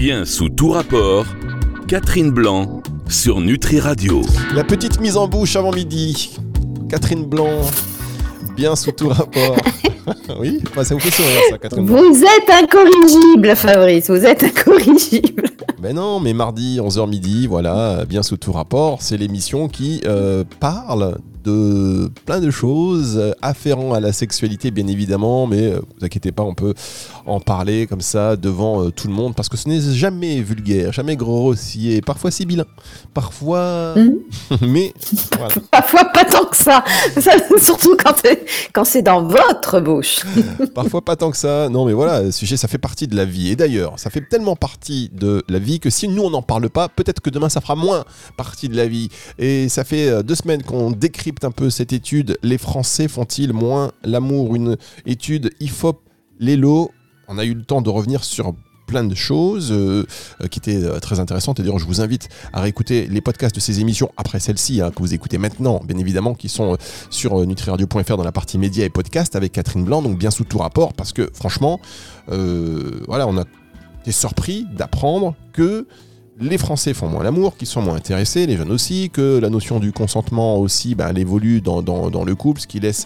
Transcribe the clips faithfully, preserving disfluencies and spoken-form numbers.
Bien sous tout rapport, Catherine Blanc sur Nutri Radio. La petite mise en bouche avant midi. Catherine Blanc, bien sous tout rapport. Oui, bah, ça vous fait sourire ça, Catherine Blanc. Vous êtes incorrigible, Fabrice, vous êtes incorrigible. Ben non, mais mardi, onze heures midi, voilà, bien sous tout rapport, c'est l'émission qui euh, parle de plein de choses afférents à la sexualité, bien évidemment, mais euh, vous inquiétez pas, on peut en parler comme ça devant euh, tout le monde, parce que ce n'est jamais vulgaire, jamais grossier, parfois sibyllin, parfois... Mmh. mais voilà. Parfois pas tant que ça, ça surtout quand c'est, quand c'est dans votre bouche. Parfois pas tant que ça, non mais voilà, le sujet, ça fait partie de la vie, et d'ailleurs, ça fait tellement partie de la vie que si nous on n'en parle pas, peut-être que demain ça fera moins partie de la vie, et ça fait deux semaines qu'on décrit un peu cette étude, les Français font-ils moins l'amour, une étude I F O P Lelo. On a eu le temps de revenir sur plein de choses euh, qui étaient euh, très intéressantes, et d'ailleurs je vous invite à réécouter les podcasts de ces émissions après celle-ci, hein, que vous écoutez maintenant bien évidemment, qui sont euh, sur euh, nutri radio point f r dans la partie médias et podcasts avec Catherine Blanc, donc bien sous tout rapport, parce que franchement euh, voilà, on a été surpris d'apprendre que les Français font moins l'amour, qu'ils sont moins intéressés, les jeunes aussi, que la notion du consentement aussi, ben, elle évolue dans, dans, dans le couple, ce qui laisse,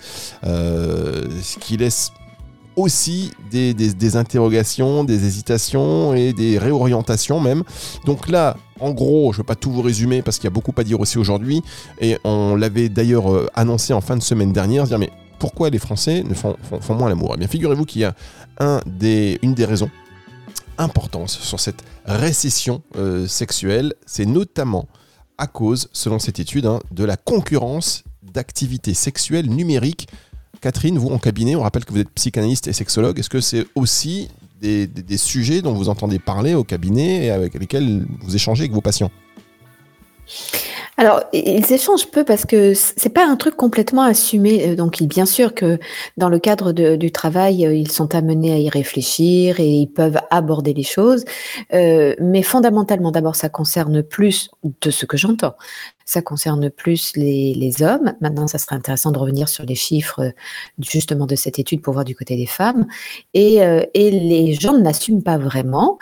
euh, ce qui laisse aussi des, des, des interrogations, des hésitations et des réorientations même. Donc là, en gros, je ne vais pas tout vous résumer parce qu'il y a beaucoup à dire aussi aujourd'hui, et on l'avait d'ailleurs euh, annoncé en fin de semaine dernière, se dire mais pourquoi les Français ne font, font, font moins l'amour ? Eh bien, figurez-vous qu'il y a un des, une des raisons importance sur cette récession euh, sexuelle, c'est notamment à cause, selon cette étude, hein, de la concurrence d'activités sexuelles numériques. Catherine, vous en cabinet, on rappelle que vous êtes psychanalyste et sexologue, est-ce que c'est aussi des, des, des sujets dont vous entendez parler au cabinet et avec lesquels vous échangez avec vos patients ? Alors, ils échangent peu parce que c'est pas un truc complètement assumé. Donc, bien sûr que dans le cadre de, du travail, ils sont amenés à y réfléchir et ils peuvent aborder les choses. Euh, mais fondamentalement, d'abord, ça concerne plus, de ce que j'entends, ça concerne plus les, les hommes. Maintenant, ça serait intéressant de revenir sur les chiffres justement de cette étude pour voir du côté des femmes. Et, euh, et les gens ne l'assument pas vraiment.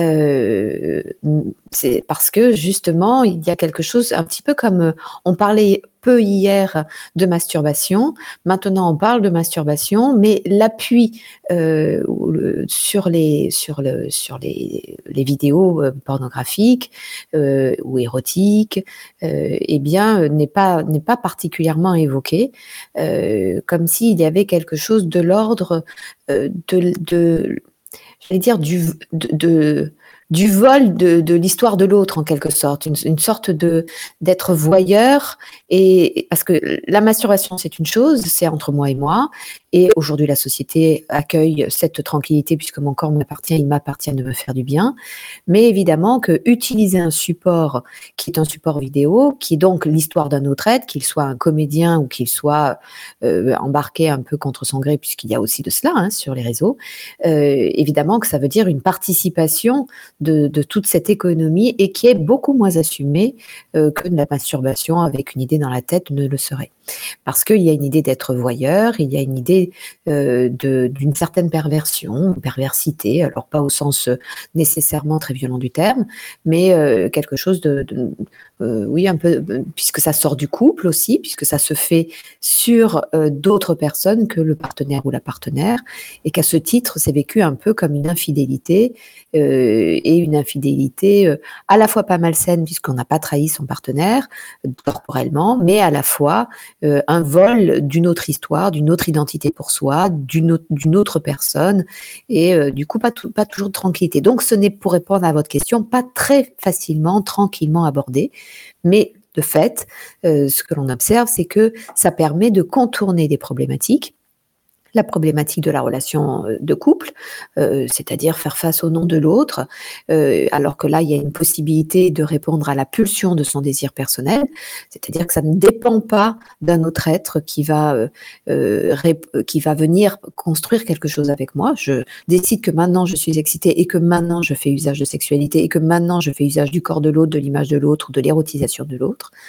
Euh, c'est parce que justement, il y a quelque chose, un petit peu comme on parlait peu hier de masturbation, maintenant on parle de masturbation, mais l'appui euh, sur les sur le sur les, les vidéos pornographiques euh, ou érotiques, euh, eh bien n'est pas n'est pas particulièrement évoqué, euh, comme s'il y avait quelque chose de l'ordre euh, de de j'allais dire du de, de du vol de, de l'histoire de l'autre en quelque sorte, une, une sorte de d'être voyeur, et parce que la masturbation c'est une chose, c'est entre moi et moi, et aujourd'hui la société accueille cette tranquillité puisque mon corps m'appartient, il m'appartient de me faire du bien, mais évidemment que utiliser un support qui est un support vidéo, qui est donc l'histoire d'un autre être, qu'il soit un comédien ou qu'il soit euh, embarqué un peu contre son gré, puisqu'il y a aussi de cela hein, sur les réseaux, euh, évidemment que ça veut dire une participation De, de toute cette économie et qui est beaucoup moins assumée euh, que de la masturbation avec une idée dans la tête ne le serait. Parce qu'il y a une idée d'être voyeur, il y a une idée euh, de, d'une certaine perversion, perversité, alors pas au sens euh, nécessairement très violent du terme, mais euh, quelque chose de, de euh, oui un peu, puisque ça sort du couple aussi, puisque ça se fait sur euh, d'autres personnes que le partenaire ou la partenaire, et qu'à ce titre, c'est vécu un peu comme une infidélité, euh, et une infidélité euh, à la fois pas malsaine, puisqu'on n'a pas trahi son partenaire euh, corporellement, mais à la fois Euh, un vol d'une autre histoire, d'une autre identité pour soi, d'une autre, d'une autre personne, et euh, du coup pas, tout, pas toujours de tranquillité. Donc ce n'est, pour répondre à votre question, pas très facilement, tranquillement abordé, mais de fait, euh, ce que l'on observe, c'est que ça permet de contourner des problématiques, la problématique de la relation de couple, euh, c'est-à-dire faire face au non de l'autre, euh, alors que là, il y a une possibilité de répondre à la pulsion de son désir personnel, c'est-à-dire que ça ne dépend pas d'un autre être qui va, euh, euh, rép- qui va venir construire quelque chose avec moi. Je décide que maintenant je suis excitée et que maintenant je fais usage de sexualité et que maintenant je fais usage du corps de l'autre, de l'image de l'autre ou de l'érotisation de l'autre.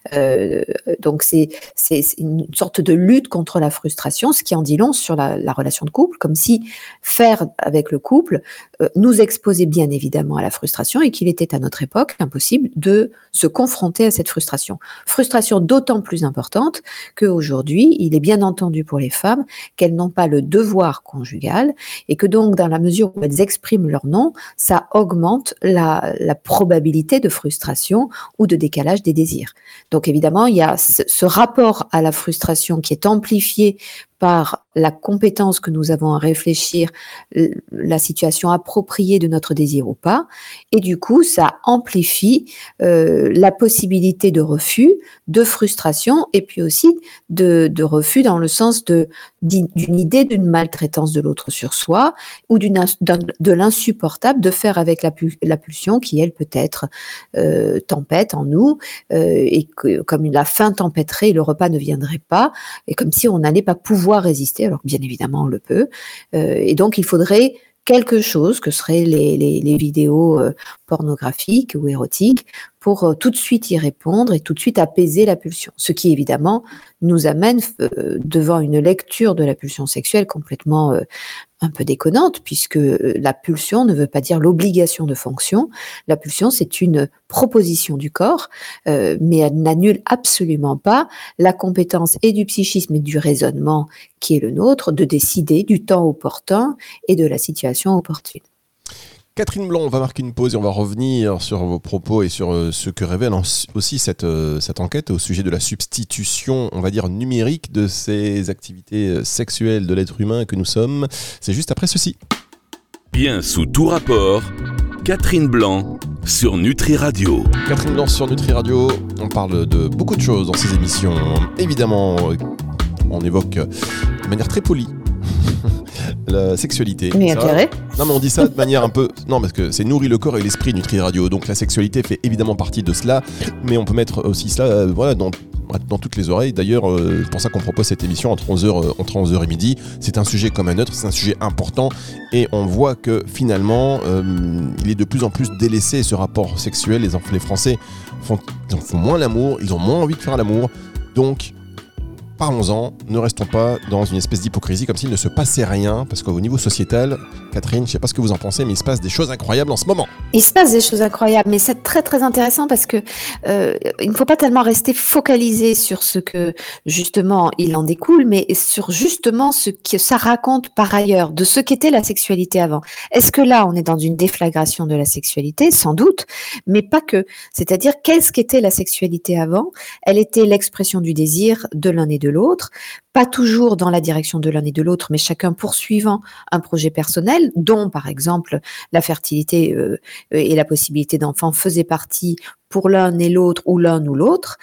Euh, donc c'est, c'est, c'est une sorte de lutte contre la frustration, ce qui en dit long sur la, la relation de couple, comme si faire avec le couple euh, nous exposait bien évidemment à la frustration et qu'il était à notre époque impossible de se confronter à cette frustration. Frustration d'autant plus importante qu'aujourd'hui, il est bien entendu pour les femmes qu'elles n'ont pas le devoir conjugal et que donc dans la mesure où elles expriment leur non, ça augmente la, la probabilité de frustration ou de décalage des désirs. Donc évidemment, il y a ce, ce rapport à la frustration qui est amplifié par la compétence que nous avons à réfléchir la situation appropriée de notre désir ou pas, et du coup, ça amplifie euh, la possibilité de refus, de frustration, et puis aussi de, de refus dans le sens de, d'une idée d'une maltraitance de l'autre sur soi, ou d'une, de l'insupportable de faire avec la, la pulsion qui, elle, peut être euh, tempête en nous, euh, et que comme la faim tempêterait, le repas ne viendrait pas, et comme si on n'allait pas pouvoir résister, alors que bien évidemment on le peut. Euh, et donc il faudrait quelque chose que seraient les, les, les vidéos euh, pornographiques ou érotiques pour euh, tout de suite y répondre et tout de suite apaiser la pulsion. Ce qui évidemment nous amène euh, devant une lecture de la pulsion sexuelle complètement euh, un peu déconnante, puisque la pulsion ne veut pas dire l'obligation de fonction. La pulsion, c'est une proposition du corps, euh, mais elle n'annule absolument pas la compétence et du psychisme et du raisonnement qui est le nôtre de décider du temps opportun et de la situation opportune. Catherine Blanc, on va marquer une pause et on va revenir sur vos propos et sur euh, ce que révèle aussi cette, euh, cette enquête au sujet de la substitution, on va dire, numérique de ces activités sexuelles de l'être humain que nous sommes. C'est juste après ceci. Bien sous tout rapport, Catherine Blanc sur Nutri Radio. Catherine Blanc sur Nutri Radio, on parle de beaucoup de choses dans ces émissions. Évidemment, on évoque de manière très polie la sexualité. Mais intérêt. Non, mais on dit ça de manière un peu... Non, parce que c'est nourrir le corps et l'esprit Nutri Radio. Donc la sexualité fait évidemment partie de cela. Mais on peut mettre aussi cela euh, voilà, dans, dans toutes les oreilles. D'ailleurs, euh, c'est pour ça qu'on propose cette émission entre onze heures, euh, entre onze heures et midi. C'est un sujet comme un autre. C'est un sujet important. Et on voit que finalement, euh, il est de plus en plus délaissé, ce rapport sexuel. Les, les Français font, ils font moins l'amour. Ils ont moins envie de faire l'amour. Donc... parlons-en, ne restons pas dans une espèce d'hypocrisie comme s'il ne se passait rien, parce qu'au niveau sociétal, Catherine, je ne sais pas ce que vous en pensez, mais il se passe des choses incroyables en ce moment. Il se passe des choses incroyables, mais c'est très très intéressant parce que euh, il ne faut pas tellement rester focalisé sur ce que justement il en découle, mais sur justement ce que ça raconte par ailleurs de ce qu'était la sexualité avant. Est-ce que là on est dans une déflagration de la sexualité? Sans doute, mais pas que. C'est-à-dire qu'est-ce qu'était la sexualité avant? Elle était l'expression du désir de l'un et de l'autre, pas toujours dans la direction de l'un et de l'autre, mais chacun poursuivant un projet personnel, dont par exemple la fertilité euh, et la possibilité d'enfants faisaient partie pour l'un et l'autre ou l'un ou l'autre.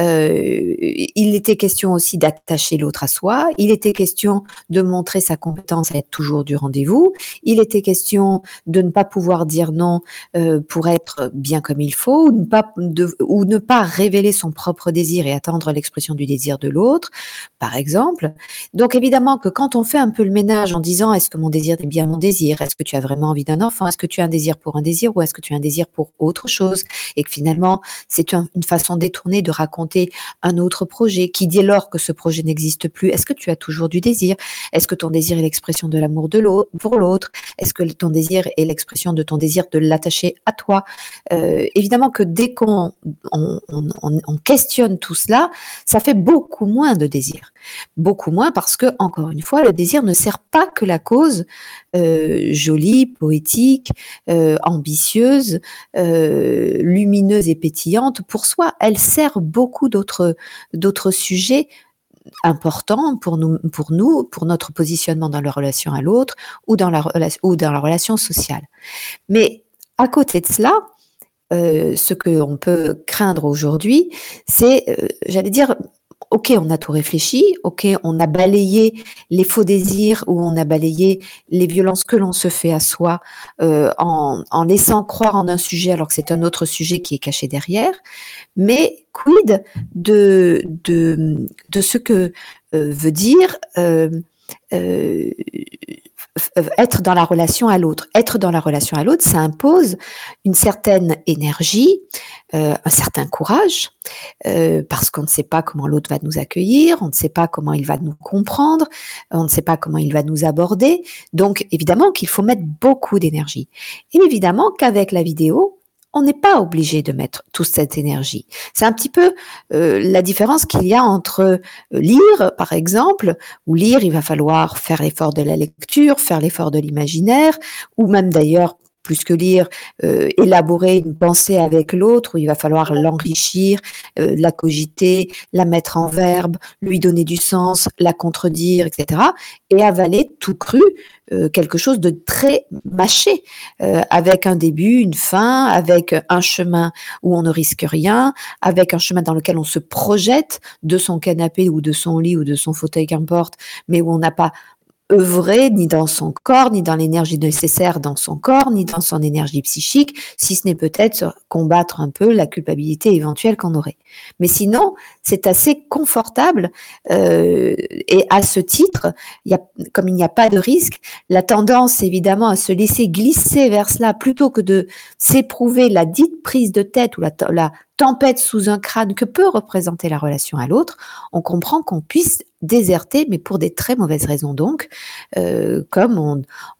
Euh, il était question aussi d'attacher l'autre à soi. Il était question de montrer sa compétence à être toujours du rendez-vous. Il était question de ne pas pouvoir dire non euh, pour être bien comme il faut, ou ne pas de, ou ne pas révéler son propre désir et attendre l'expression du désir de l'autre, par exemple. Donc évidemment que quand on fait un peu le ménage en disant est-ce que mon désir est bien mon désir, est-ce que tu as vraiment envie d'un enfant, est-ce que tu as un désir pour un désir ou est-ce que tu as un désir pour autre chose, et que finalement c'est un, une façon détournée de raconter un autre projet, qui dit alors que ce projet n'existe plus. Est-ce que tu as toujours du désir? Est-ce que ton désir est l'expression de l'amour de l'autre, pour l'autre? Est-ce que ton désir est l'expression de ton désir de l'attacher à toi? euh, Évidemment que dès qu'on on, on, on questionne tout cela, ça fait beaucoup moins de désir. Beaucoup moins parce que, encore une fois, le désir ne sert pas que la cause euh, jolie, poétique, euh, ambitieuse, euh, lumineuse et pétillante pour soi. Elle sert beaucoup d'autres, d'autres sujets importants pour nous, pour nous, pour notre positionnement dans la relation à l'autre ou dans la, rela- ou dans la relation sociale. Mais à côté de cela, euh, ce qu'on peut craindre aujourd'hui, c'est, euh, j'allais dire, ok, on a tout réfléchi, ok, on a balayé les faux désirs ou on a balayé les violences que l'on se fait à soi euh, en, en laissant croire en un sujet alors que c'est un autre sujet qui est caché derrière. Mais quid de, de, de ce que euh, veut dire euh, euh, f- être dans la relation à l'autre. Être dans la relation à l'autre, ça impose une certaine énergie, euh, un certain courage, euh, parce qu'on ne sait pas comment l'autre va nous accueillir, on ne sait pas comment il va nous comprendre, on ne sait pas comment il va nous aborder. Donc, évidemment qu'il faut mettre beaucoup d'énergie. Et évidemment qu'avec la vidéo, on n'est pas obligé de mettre toute cette énergie. C'est un petit peu euh, la différence qu'il y a entre lire, par exemple, où lire, il va falloir faire l'effort de la lecture, faire l'effort de l'imaginaire, ou même d'ailleurs, plus que lire, euh, élaborer une pensée avec l'autre, où il va falloir l'enrichir, euh, la cogiter, la mettre en verbe, lui donner du sens, la contredire, et cetera. Et avaler tout cru, euh, quelque chose de très mâché, euh, avec un début, une fin, avec un chemin où on ne risque rien, avec un chemin dans lequel on se projette de son canapé ou de son lit ou de son fauteuil, qu'importe, mais où on n'a pas œuvrer ni dans son corps, ni dans l'énergie nécessaire dans son corps, ni dans son énergie psychique, si ce n'est peut-être combattre un peu la culpabilité éventuelle qu'on aurait. Mais sinon, c'est assez confortable euh, et à ce titre, il y a, comme il n'y a pas de risque, la tendance évidemment à se laisser glisser vers cela plutôt que de s'éprouver la dite prise de tête ou la, la tempête sous un crâne que peut représenter la relation à l'autre, on comprend qu'on puisse déserter, mais pour des très mauvaises raisons donc, euh, comme, on,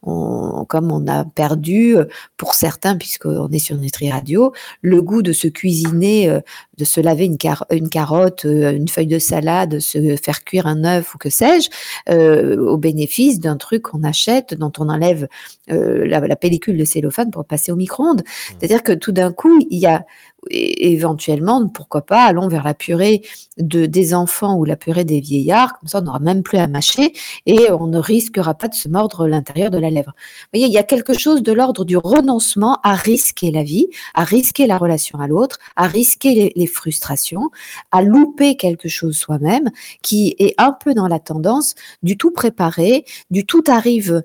on, comme on a perdu, pour certains, puisqu'on est sur Nutri Radio, le goût de se cuisiner, euh, de se laver une, car- une carotte, euh, une feuille de salade, se faire cuire un œuf ou que sais-je, euh, au bénéfice d'un truc qu'on achète, dont on enlève euh, la, la pellicule de cellophane pour passer au micro-ondes. Mmh. C'est-à-dire que tout d'un coup, il y a et éventuellement, pourquoi pas, allons vers la purée de, des enfants ou la purée des vieillards, comme ça on n'aura même plus à mâcher et on ne risquera pas de se mordre l'intérieur de la lèvre. Vous voyez, il y a quelque chose de l'ordre du renoncement à risquer la vie, à risquer la relation à l'autre, à risquer les, les frustrations, à louper quelque chose soi-même, qui est un peu dans la tendance du tout préparé, du tout arrive,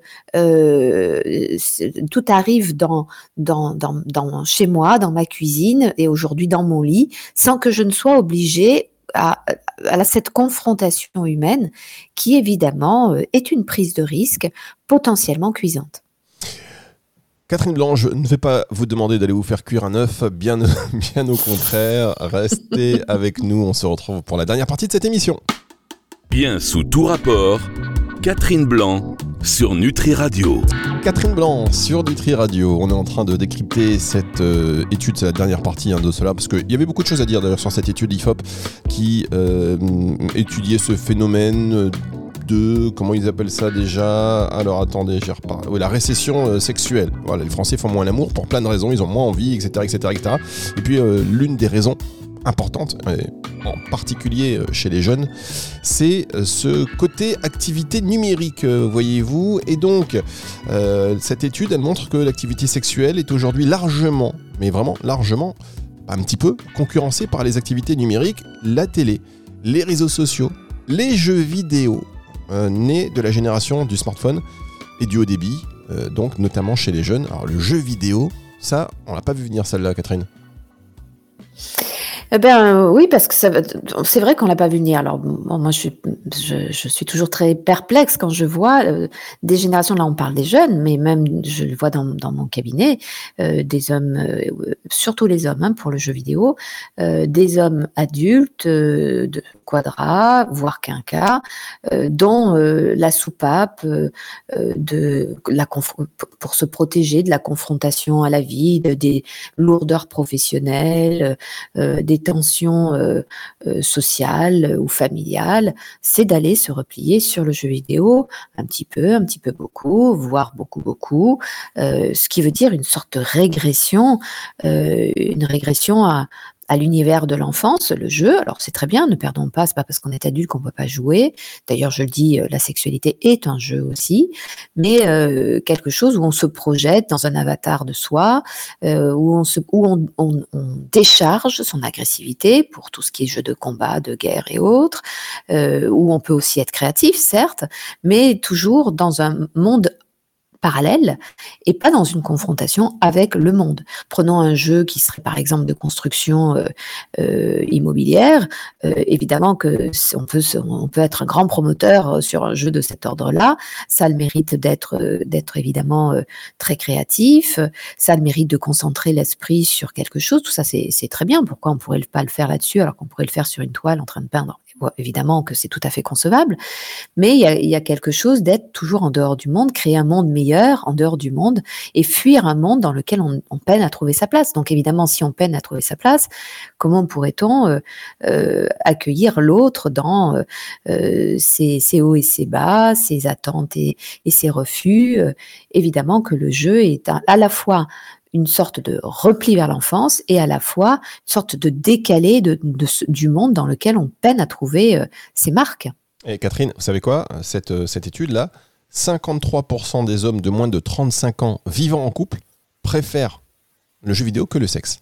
euh, tout arrive dans, dans, dans, dans, chez moi, dans ma cuisine et aujourd'hui dans mon lit, sans que je ne sois obligée à, à cette confrontation humaine qui, évidemment, est une prise de risque potentiellement cuisante. Catherine Blanc, je ne vais pas vous demander d'aller vous faire cuire un œuf, bien, bien au contraire. Restez avec nous, on se retrouve pour la dernière partie de cette émission. Bien sous tout rapport, Catherine Blanc sur Nutri Radio. Catherine Blanc sur Nutri Radio. On est en train de décrypter cette euh, étude, c'est la dernière partie hein, de cela, parce qu'il y avait beaucoup de choses à dire d'ailleurs sur cette étude I F O P qui euh, étudiait ce phénomène de, comment ils appellent ça déjà ? Alors attendez, j'ai reparlé. Oui, la récession euh, sexuelle. Voilà, les Français font moins l'amour pour plein de raisons, ils ont moins envie, et cetera, et cetera, et cetera. Et puis euh, l'une des raisons importante, en particulier chez les jeunes, c'est ce côté activité numérique, voyez-vous. Et donc, euh, cette étude, elle montre que l'activité sexuelle est aujourd'hui largement, mais vraiment largement, un petit peu, concurrencée par les activités numériques, la télé, les réseaux sociaux, les jeux vidéo, euh, nés de la génération du smartphone et du haut débit, euh, donc notamment chez les jeunes. Alors, le jeu vidéo, ça, on l'a pas vu venir celle-là, Catherine. Eh ben oui, parce que ça, c'est vrai qu'on l'a pas vu venir. Alors bon, moi, je suis, je, je suis toujours très perplexe quand je vois euh, des générations. Là, on parle des jeunes, mais même je le vois dans, dans mon cabinet, euh, des hommes, euh, surtout les hommes, hein, pour le jeu vidéo, euh, des hommes adultes euh, de quadra, voire quinquas, euh, dont euh, la soupape euh, de la conf- pour se protéger de la confrontation à la vie, de, des lourdeurs professionnelles, euh, des tensions euh, euh, sociales ou familiales, c'est d'aller se replier sur le jeu vidéo un petit peu, un petit peu beaucoup, voire beaucoup, beaucoup, euh, ce qui veut dire une sorte de régression, euh, une régression à à l'univers de l'enfance, le jeu. Alors c'est très bien, ne perdons pas, c'est pas parce qu'on est adulte qu'on peut pas jouer. D'ailleurs, je le dis, la sexualité est un jeu aussi, mais euh, quelque chose où on se projette dans un avatar de soi, euh, où, on, se, où on, on, on décharge son agressivité pour tout ce qui est jeu de combat, de guerre et autres, euh, où on peut aussi être créatif, certes, mais toujours dans un monde parallèle et pas dans une confrontation avec le monde. Prenons un jeu qui serait par exemple de construction euh, euh, immobilière. Euh, évidemment que on peut, on peut être un grand promoteur sur un jeu de cet ordre-là. Ça a le mérite d'être, euh, d'être évidemment euh, très créatif. Ça a le mérite de concentrer l'esprit sur quelque chose. Tout ça, c'est, c'est très bien. Pourquoi on ne pourrait pas le faire là-dessus alors qu'on pourrait le faire sur une toile en train de peindre? Bon, évidemment que c'est tout à fait concevable, mais il y a, il y a quelque chose d'être toujours en dehors du monde, créer un monde meilleur en dehors du monde et fuir un monde dans lequel on, on peine à trouver sa place. Donc évidemment, si on peine à trouver sa place, comment pourrait-on euh, euh, accueillir l'autre dans euh, ses, ses hauts et ses bas, ses attentes et, et ses refus? euh, Évidemment que le jeu est à, à la fois une sorte de repli vers l'enfance et à la fois une sorte de décalé de, de, de, du monde dans lequel on peine à trouver euh, ses marques. Et Catherine, vous savez quoi, cette, cette étude-là, cinquante-trois pour cent des hommes de moins de trente-cinq ans vivant en couple préfèrent le jeu vidéo que le sexe.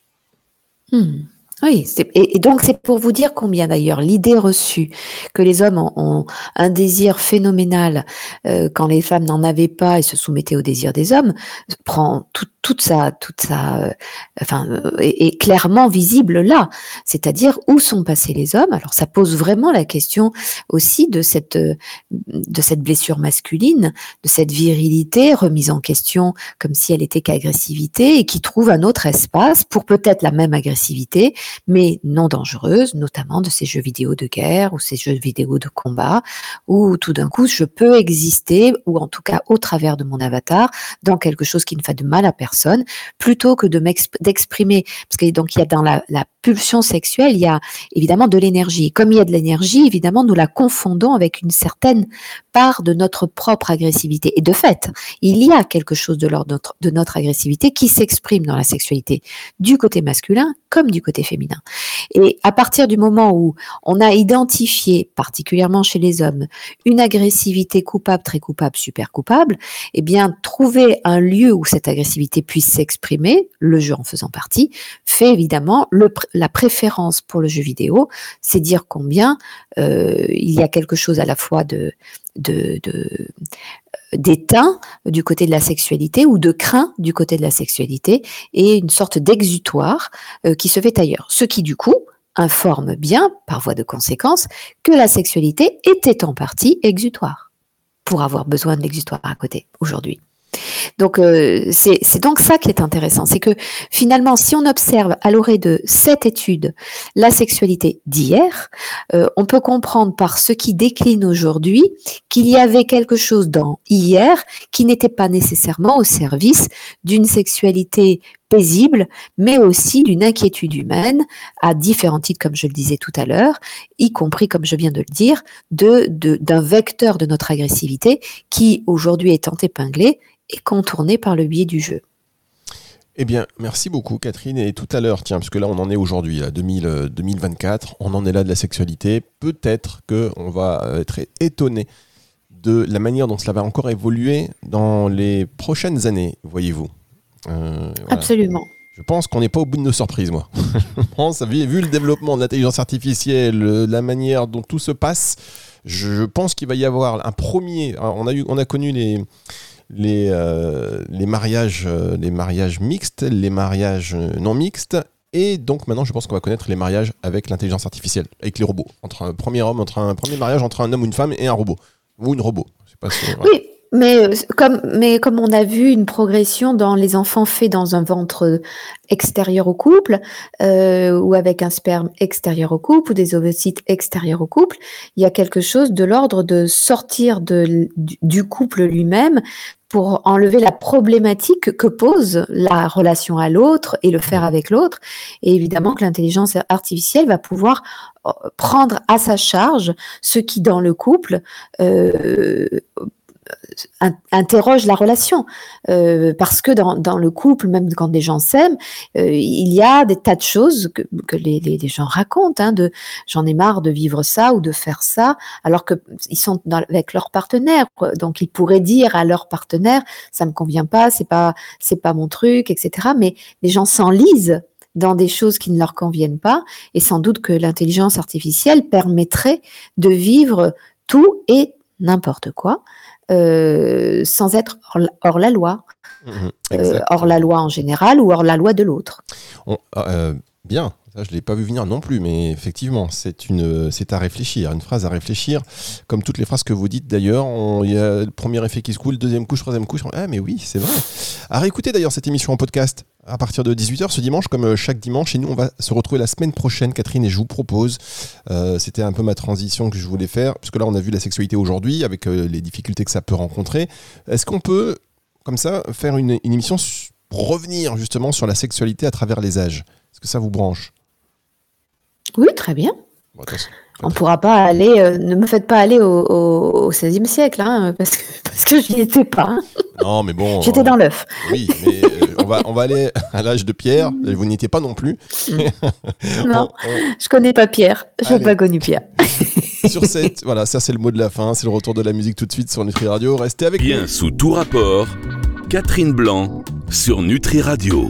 Hmm. Oui, c'est, et, et donc c'est pour vous dire combien d'ailleurs l'idée reçue que les hommes ont, ont un désir phénoménal euh, quand les femmes n'en avaient pas et se soumettaient au désir des hommes prend tout, toute sa, toute sa, euh, enfin, euh, est, est clairement visible là. C'est-à-dire où sont passés les hommes. Alors ça pose vraiment la question aussi de cette, euh, de cette blessure masculine, de cette virilité remise en question comme si elle était qu'agressivité et qui trouve un autre espace pour peut-être la même agressivité, mais non dangereuse, notamment de ces jeux vidéo de guerre ou ces jeux vidéo de combat, où tout d'un coup je peux exister, ou en tout cas au travers de mon avatar, dans quelque chose qui ne fait de mal à personne, plutôt que de m'exp- d'exprimer, parce que donc il y a dans la, la pulsion sexuelle, il y a évidemment de l'énergie. Comme il y a de l'énergie, évidemment, nous la confondons avec une certaine part de notre propre agressivité. Et de fait, il y a quelque chose de l'ordre de notre, de notre agressivité qui s'exprime dans la sexualité, du côté masculin comme du côté féminin. Et à partir du moment où on a identifié, particulièrement chez les hommes, une agressivité coupable, très coupable, super coupable, eh bien, trouver un lieu où cette agressivité puisse s'exprimer, le jeu en faisant partie, fait évidemment le, la préférence pour le jeu vidéo. C'est dire combien euh, il y a quelque chose à la fois de, de, de d'éteint du côté de la sexualité ou de craint du côté de la sexualité et une sorte d'exutoire euh, qui se fait ailleurs. Ce qui, du coup, informe bien, par voie de conséquence, que la sexualité était en partie exutoire pour avoir besoin de l'exutoire à côté aujourd'hui. Donc, euh, c'est, c'est donc ça qui est intéressant, c'est que finalement, si on observe à l'orée de cette étude la sexualité d'hier, euh, on peut comprendre par ce qui décline aujourd'hui qu'il y avait quelque chose dans hier qui n'était pas nécessairement au service d'une sexualité paisible, mais aussi d'une inquiétude humaine à différents titres, comme je le disais tout à l'heure, y compris, comme je viens de le dire, de, de, d'un vecteur de notre agressivité qui aujourd'hui est tant épinglé et contourné par le biais du jeu. Eh bien, merci beaucoup Catherine. Et tout à l'heure, tiens, parce que là on en est aujourd'hui, là, deux mille, deux mille vingt-quatre, on en est là de la sexualité. Peut-être qu'on va être étonné de la manière dont cela va encore évoluer dans les prochaines années, voyez-vous. Euh, voilà. Absolument. Je pense qu'on n'est pas au bout de nos surprises, moi. Je pense, vu le développement de l'intelligence artificielle, la manière dont tout se passe, je pense qu'il va y avoir un premier... On a, eu, on a connu les... Les, euh, les, mariages, euh, les mariages mixtes, les mariages non mixtes, et donc maintenant je pense qu'on va connaître les mariages avec l'intelligence artificielle, avec les robots, entre un premier homme, entre un premier mariage entre un homme ou une femme et un robot, ou une robot. Je sais pas si, voilà. Oui, mais comme, mais comme on a vu une progression dans les enfants faits dans un ventre extérieur au couple, euh, ou avec un sperme extérieur au couple, ou des ovocytes extérieurs au couple, il y a quelque chose de l'ordre de sortir de, du, du couple lui-même pour enlever la problématique que pose la relation à l'autre et le faire avec l'autre. Et évidemment que l'intelligence artificielle va pouvoir prendre à sa charge ce qui, dans le couple, euh, interroge la relation, euh, parce que dans, dans le couple, même quand des gens s'aiment, euh, il y a des tas de choses que, que les, les, les gens racontent, hein, de j'en ai marre de vivre ça ou de faire ça, alors que ils sont dans, avec leur partenaire, donc ils pourraient dire à leur partenaire ça me convient pas, c'est pas c'est pas mon truc, et cetera. Mais les gens s'enlisent dans des choses qui ne leur conviennent pas, et sans doute que l'intelligence artificielle permettrait de vivre tout et n'importe quoi, euh, sans être hors, hors la loi. Mmh, euh, hors la loi en général ou hors la loi de l'autre. On, euh, bien, ça, je ne l'ai pas vu venir non plus, mais effectivement, c'est, une, c'est à réfléchir, une phrase à réfléchir. Comme toutes les phrases que vous dites d'ailleurs, il y a le premier effet qui se coule, deuxième couche, troisième couche. Ah, mais oui, c'est vrai. À réécouter d'ailleurs cette émission en podcast à partir de dix-huit heures ce dimanche, comme chaque dimanche. Et nous, on va se retrouver la semaine prochaine, Catherine, et je vous propose, euh, c'était un peu ma transition que je voulais faire, puisque là, on a vu la sexualité aujourd'hui, avec euh, les difficultés que ça peut rencontrer. Est-ce qu'on peut, comme ça, faire une, une émission pour revenir justement sur la sexualité à travers les âges? Est-ce que ça vous branche? Oui, très bien. Bon, attention. On ne pourra pas aller, euh, ne me faites pas aller au, au, au seizième siècle, hein, parce que, parce que je n'y étais pas. Hein. Non, mais bon. J'étais euh, dans l'œuf. Oui, mais euh, on, va, on va aller à l'âge de Pierre. Vous n'y étiez pas non plus. Non, on, on... je connais pas Pierre. Je n'ai pas connu Pierre. Sur cette, voilà, ça c'est le mot de la fin. C'est le retour de la musique tout de suite sur Nutri Radio. Restez avec nous. Bien sous tout rapport, Catherine Blanc sur Nutri Radio.